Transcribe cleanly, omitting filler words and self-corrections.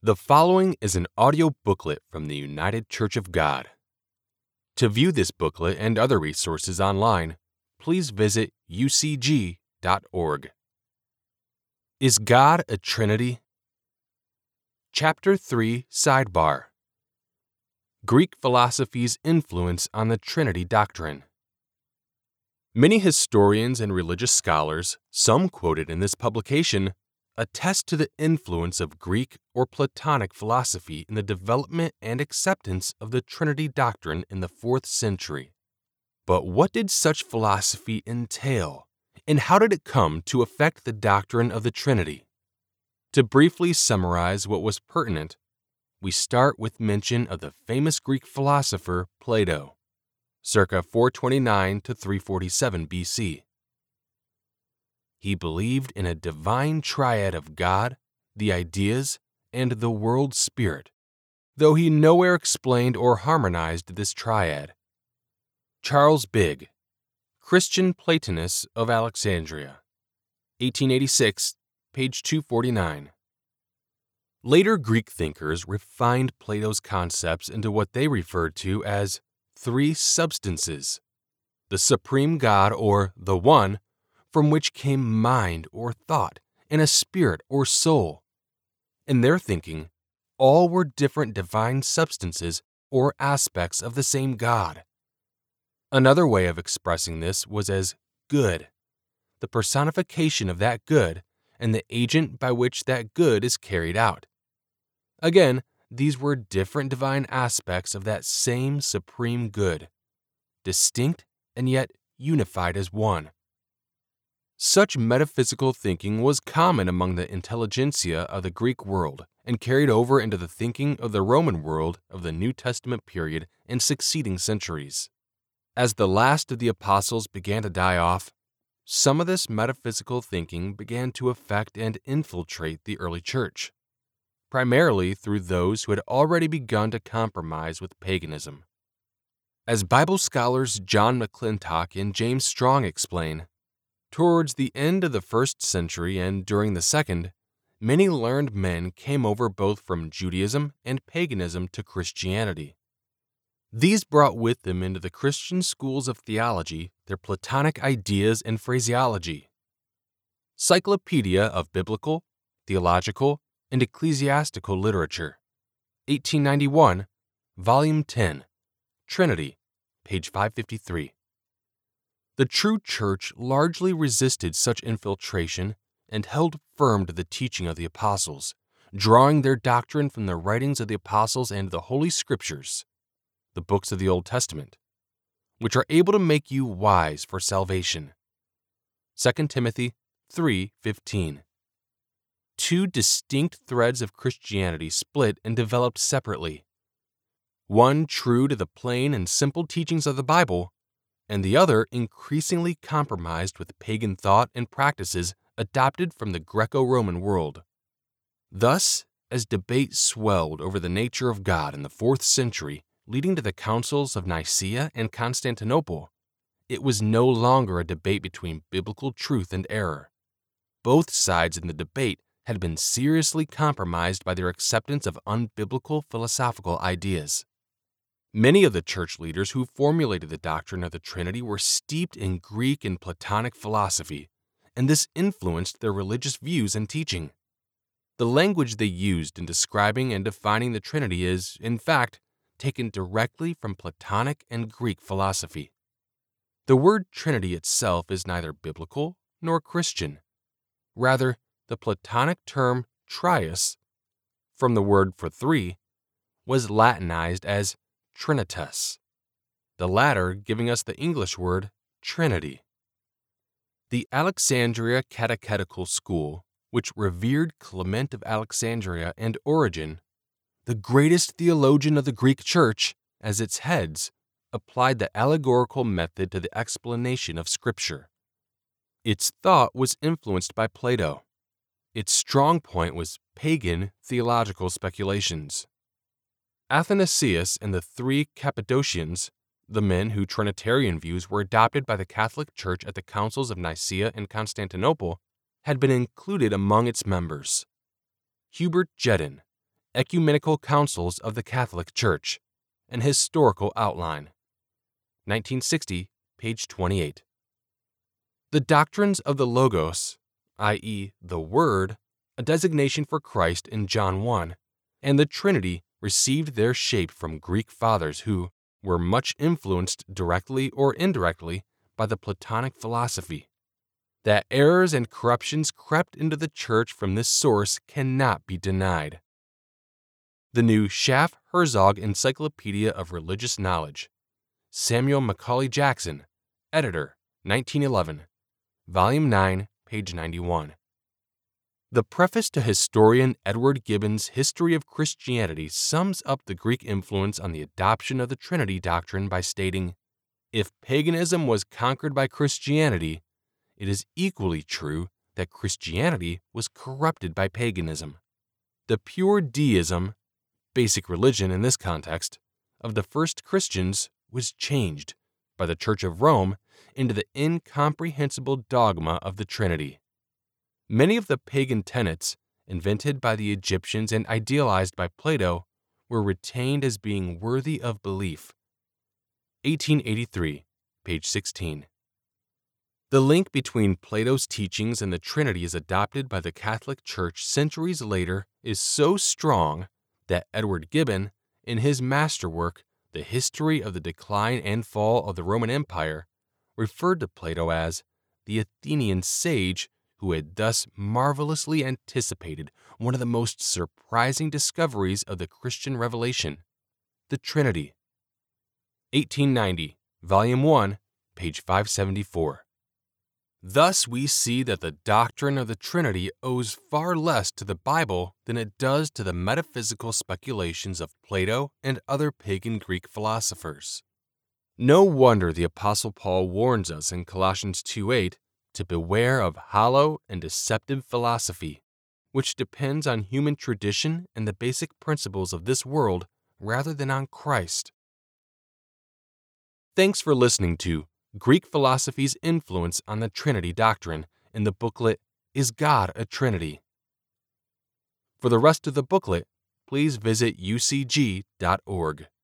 The following is an audio booklet from the United Church of God. To view this booklet and other resources online, please visit ucg.org. Is God a Trinity? Chapter 3, Sidebar: Greek Philosophy's Influence on the Trinity Doctrine. Many historians and religious scholars, some quoted in this publication, attest to the influence of Greek or Platonic philosophy in the development and acceptance of the Trinity doctrine in the 4th century. But what did such philosophy entail, and how did it come to affect the doctrine of the Trinity? To briefly summarize what was pertinent, we start with mention of the famous Greek philosopher Plato, circa 429 to 347 BC. He believed in a divine triad of God, the ideas, and the world spirit, though he nowhere explained or harmonized this triad. Charles Bigg, Christian Platonist of Alexandria, 1886, page 249. Later Greek thinkers refined Plato's concepts into what they referred to as three substances: the supreme God, or the One, from which came mind or thought, and a spirit or soul. In their thinking, all were different divine substances or aspects of the same God. Another way of expressing this was as good, the personification of that good, and the agent by which that good is carried out. Again, these were different divine aspects of that same supreme good, distinct and yet unified as one. Such metaphysical thinking was common among the intelligentsia of the Greek world and carried over into the thinking of the Roman world of the New Testament period and succeeding centuries. As the last of the apostles began to die off, some of this metaphysical thinking began to affect and infiltrate the early church, primarily through those who had already begun to compromise with paganism. As Bible scholars John McClintock and James Strong explain, towards the end of the 1st century and during the 2nd, many learned men came over both from Judaism and paganism to Christianity. These brought with them into the Christian schools of theology their Platonic ideas and phraseology. Cyclopedia of Biblical, Theological, and Ecclesiastical Literature, 1891, Volume 10, Trinity, page 553. The true church largely resisted such infiltration and held firm to the teaching of the apostles, drawing their doctrine from the writings of the apostles and the Holy Scriptures, the books of the Old Testament, which are able to make you wise for salvation. 2 Timothy 3:15. Two distinct threads of Christianity split and developed separately, one true to the plain and simple teachings of the Bible, and the other increasingly compromised with pagan thought and practices adopted from the Greco-Roman world. Thus, as debate swelled over the nature of God in the 4th century, leading to the councils of Nicaea and Constantinople, it was no longer a debate between biblical truth and error. Both sides in the debate had been seriously compromised by their acceptance of unbiblical philosophical ideas. Many of the church leaders who formulated the doctrine of the Trinity were steeped in Greek and Platonic philosophy, and this influenced their religious views and teaching. The language they used in describing and defining the Trinity is, in fact, taken directly from Platonic and Greek philosophy. The word Trinity itself is neither biblical nor Christian. Rather, the Platonic term trius, from the word for three, was Latinized as Trinitas, the latter giving us the English word Trinity. The Alexandria Catechetical School, which revered Clement of Alexandria and Origen, the greatest theologian of the Greek Church, as its heads, applied the allegorical method to the explanation of Scripture. Its thought was influenced by Plato. Its strong point was pagan theological speculations. Athanasius and the three Cappadocians, the men whose Trinitarian views were adopted by the Catholic Church at the councils of Nicaea and Constantinople, had been included among its members. Hubert Jedden, Ecumenical Councils of the Catholic Church, an Historical Outline. 1960, page 28. The doctrines of the Logos, i.e., the Word, a designation for Christ in John 1, and the Trinity received their shape from Greek fathers who were much influenced directly or indirectly by the Platonic philosophy. That errors and corruptions crept into the Church from this source cannot be denied. The new Schaff-Herzog Encyclopedia of Religious Knowledge. Samuel Macaulay Jackson, editor, 1911, volume 9, page 91. The preface to historian Edward Gibbon's History of Christianity sums up the Greek influence on the adoption of the Trinity doctrine by stating, "If paganism was conquered by Christianity, it is equally true that Christianity was corrupted by paganism. The pure deism, basic religion in this context, of the first Christians was changed by the Church of Rome into the incomprehensible dogma of the Trinity. Many of the pagan tenets, invented by the Egyptians and idealized by Plato, were retained as being worthy of belief." 1883, page 16. The link between Plato's teachings and the Trinity as adopted by the Catholic Church centuries later is so strong that Edward Gibbon, in his masterwork, The History of the Decline and Fall of the Roman Empire, referred to Plato as the Athenian sage who had thus marvelously anticipated one of the most surprising discoveries of the Christian revelation, the Trinity. 1890, volume 1, page 574. Thus we see that the doctrine of the Trinity owes far less to the Bible than it does to the metaphysical speculations of Plato and other pagan Greek philosophers. No wonder the Apostle Paul warns us in Colossians 2:8 to beware of hollow and deceptive philosophy, which depends on human tradition and the basic principles of this world rather than on Christ. Thanks for listening to Greek Philosophy's Influence on the Trinity Doctrine in the booklet, Is God a Trinity? For the rest of the booklet, please visit ucg.org.